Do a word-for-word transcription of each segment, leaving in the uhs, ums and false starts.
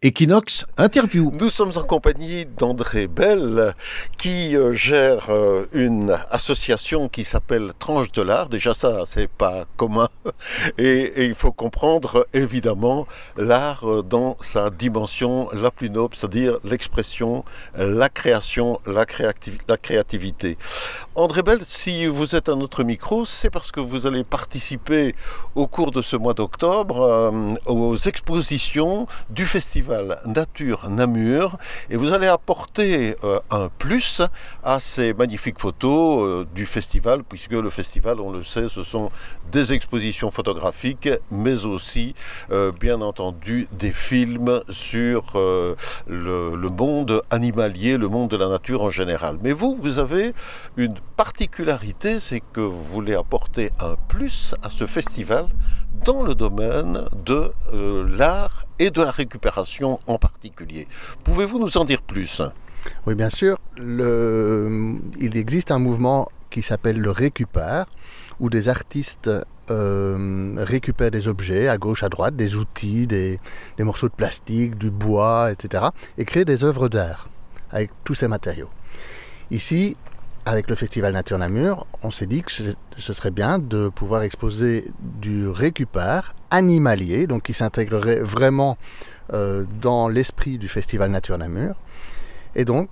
Equinox Interview. Nous sommes en compagnie d'André Bell qui euh, gère euh, une association qui s'appelle Tranche de l'Art. Déjà ça, c'est pas commun. Et, et il faut comprendre évidemment l'art euh, dans sa dimension la plus noble, c'est-à-dire l'expression, la création, la, créativ- la créativité. André Bell, si vous êtes à notre micro, c'est parce que vous allez participer au cours de ce mois d'octobre euh, aux expositions du festival Nature Namur, et vous allez apporter euh, un plus à ces magnifiques photos euh, du festival, puisque le festival, on le sait, ce sont des expositions photographiques, mais aussi euh, bien entendu des films sur euh, le, le monde animalier, le monde de la nature en général. Mais vous, vous avez une particularité, c'est que vous voulez apporter un plus à ce festival dans le domaine de euh, l'art et de la récupération en particulier. Pouvez-vous nous en dire plus ? Oui, bien sûr. Le... Il existe un mouvement qui s'appelle le Récupère, où des artistes euh, récupèrent des objets à gauche, à droite, des outils, des, des morceaux de plastique, du bois, et cetera, et créent des œuvres d'art avec tous ces matériaux. Ici, avec le Festival Nature Namur, on s'est dit que ce serait bien de pouvoir exposer du récupère animalier, donc qui s'intégrerait vraiment euh, dans l'esprit du Festival Nature Namur. Et donc,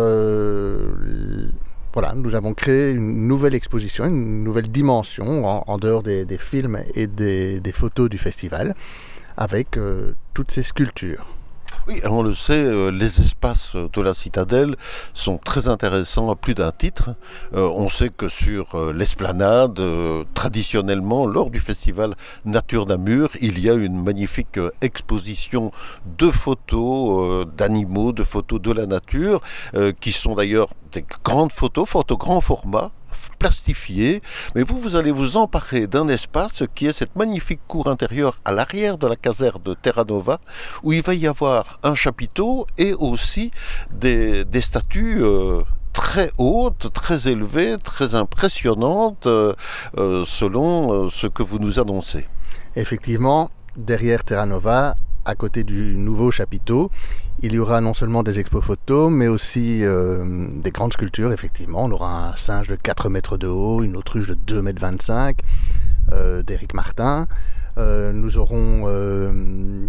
euh, voilà, nous avons créé une nouvelle exposition, une nouvelle dimension en, en dehors des, des films et des, des photos du festival, avec euh, toutes ces sculptures. Oui, on le sait, les espaces de la citadelle sont très intéressants à plus d'un titre. Euh, on sait que sur l'esplanade, euh, traditionnellement, lors du festival Nature Namur, il y a une magnifique exposition de photos euh, d'animaux, de photos de la nature, euh, qui sont d'ailleurs des grandes photos, photos grand format, plastifié, mais vous, vous allez vous emparer d'un espace qui est cette magnifique cour intérieure à l'arrière de la caserne de Terra Nova, où il va y avoir un chapiteau et aussi des, des statues euh, très hautes, très élevées, très impressionnantes, euh, euh, selon euh, ce que vous nous annoncez. Effectivement, derrière Terra Nova, à côté du nouveau chapiteau, il y aura non seulement des expos photos, mais aussi euh, des grandes sculptures, effectivement. On aura un singe de quatre mètres de haut, une autruche de deux mètres vingt-cinq, euh, d'Éric Martin. Euh, nous aurons euh,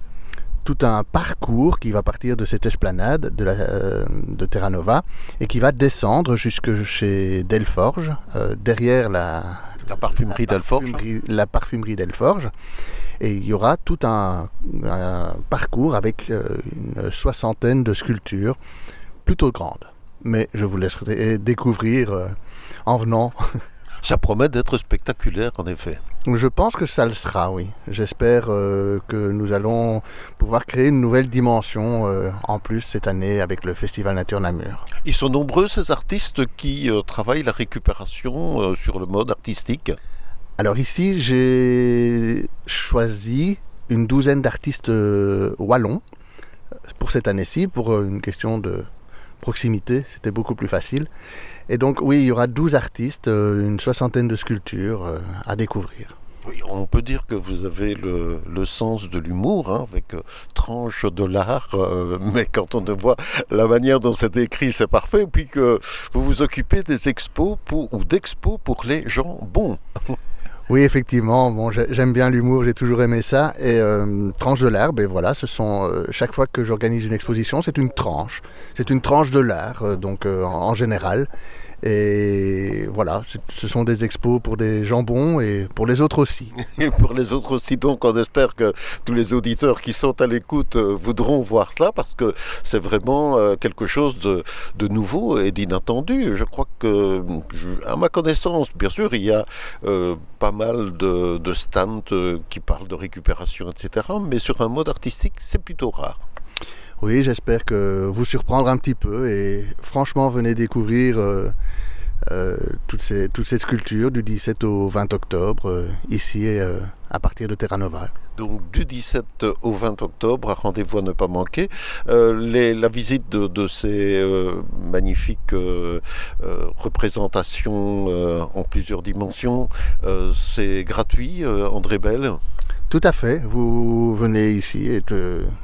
tout un parcours qui va partir de cette esplanade de, la, euh, de Terra Nova et qui va descendre jusque chez Delforge, euh, derrière la, la parfumerie la Delforge. Parfumerie, la parfumerie Delforge. Et il y aura tout un, un parcours avec euh, une soixantaine de sculptures plutôt grandes. Mais je vous laisserai découvrir euh, en venant. Ça promet d'être spectaculaire, en effet. Je pense que ça le sera, oui. J'espère euh, que nous allons pouvoir créer une nouvelle dimension euh, en plus cette année avec le Festival Nature Namur. Ils sont nombreux, ces artistes qui euh, travaillent la récupération euh, sur le mode artistique. Alors ici, j'ai choisi une douzaine d'artistes euh, wallons pour cette année-ci, pour euh, une question de proximité, c'était beaucoup plus facile. Et donc oui, il y aura douze artistes, euh, une soixantaine de sculptures euh, à découvrir. Oui, on peut dire que vous avez le, le sens de l'humour, hein, avec euh, Tranche de l'Art, euh, mais quand on voit la manière dont c'est écrit, c'est parfait, et puis que vous vous occupez des expos pour, ou d'expos pour les gens bons. Oui, effectivement, bon, j'aime bien l'humour, j'ai toujours aimé ça. Et euh, Tranche de l'Art, ben voilà, ce sont, euh, chaque fois que j'organise une exposition, c'est une tranche. C'est une tranche de l'art, euh, donc euh, en, en général. Et voilà, ce sont des expos pour des gens bons et pour les autres aussi. Et pour les autres aussi, donc on espère que tous les auditeurs qui sont à l'écoute euh, voudront voir ça, parce que c'est vraiment euh, quelque chose de, de nouveau et d'inattendu. Je crois que, à ma connaissance, bien sûr, il y a euh, pas mal de, de stands euh, qui parlent de récupération, et cetera. Mais sur un mode artistique, c'est plutôt rare. Oui, j'espère que vous surprendre un petit peu et franchement, venez découvrir euh, euh, toutes, ces, toutes ces sculptures du dix-sept au vingt octobre, euh, ici euh, à partir de Terra Nova. Donc du dix-sept au vingt octobre, rendez-vous à ne pas manquer. Euh, les, la visite de, de ces euh, magnifiques euh, euh, représentations euh, en plusieurs dimensions, euh, c'est gratuit, euh, André Bell ? Tout à fait, vous venez ici et te,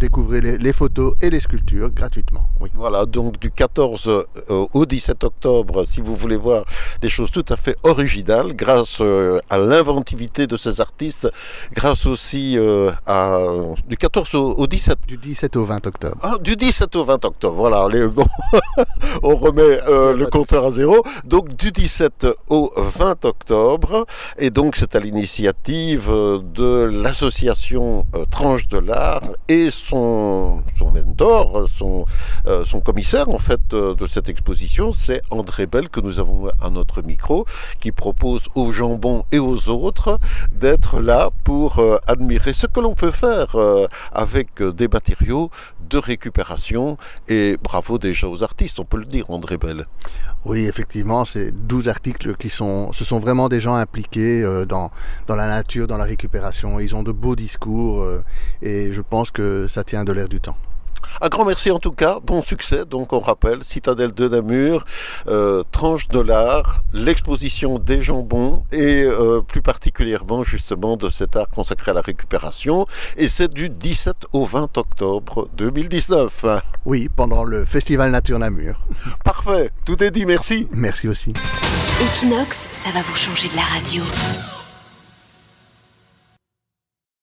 découvrez les, les photos et les sculptures gratuitement. Oui. Voilà, donc du quatorze euh, au dix-sept octobre, si vous voulez voir des choses tout à fait originales, grâce euh, à l'inventivité de ces artistes, grâce aussi euh, à... du quatorze au, au dix-sept. Du dix-sept au vingt octobre. Ah, du dix-sept au vingt octobre, voilà, les, bon, on remet euh, le compteur à zéro. Donc du dix-sept au vingt octobre, et donc c'est à l'initiative de l'association euh, Tranche de l'Art et son, son mentor, son, euh, son commissaire en fait de, de cette exposition, c'est André Bell que nous avons à notre micro, qui propose aux jambons et aux autres d'être là pour euh, admirer ce que l'on peut faire euh, avec euh, des matériaux de récupération, et bravo déjà aux artistes, on peut le dire, André Bell. Oui, effectivement, c'est douze articles qui sont, ce sont vraiment des gens impliqués euh, dans, dans la nature, dans la récupération. Ils ont de beaux discours euh, et je pense que ça tient de l'air du temps. Un grand merci en tout cas, bon succès. Donc on rappelle, Citadelle de Namur, euh, Tranche de l'Art, l'exposition des jambons et euh, plus particulièrement justement de cet art consacré à la récupération. Et c'est du dix-sept au vingt octobre deux mille dix-neuf. Oui, pendant le Festival Nature Namur. Parfait, tout est dit, merci. Merci aussi. Equinox, ça va vous changer de la radio.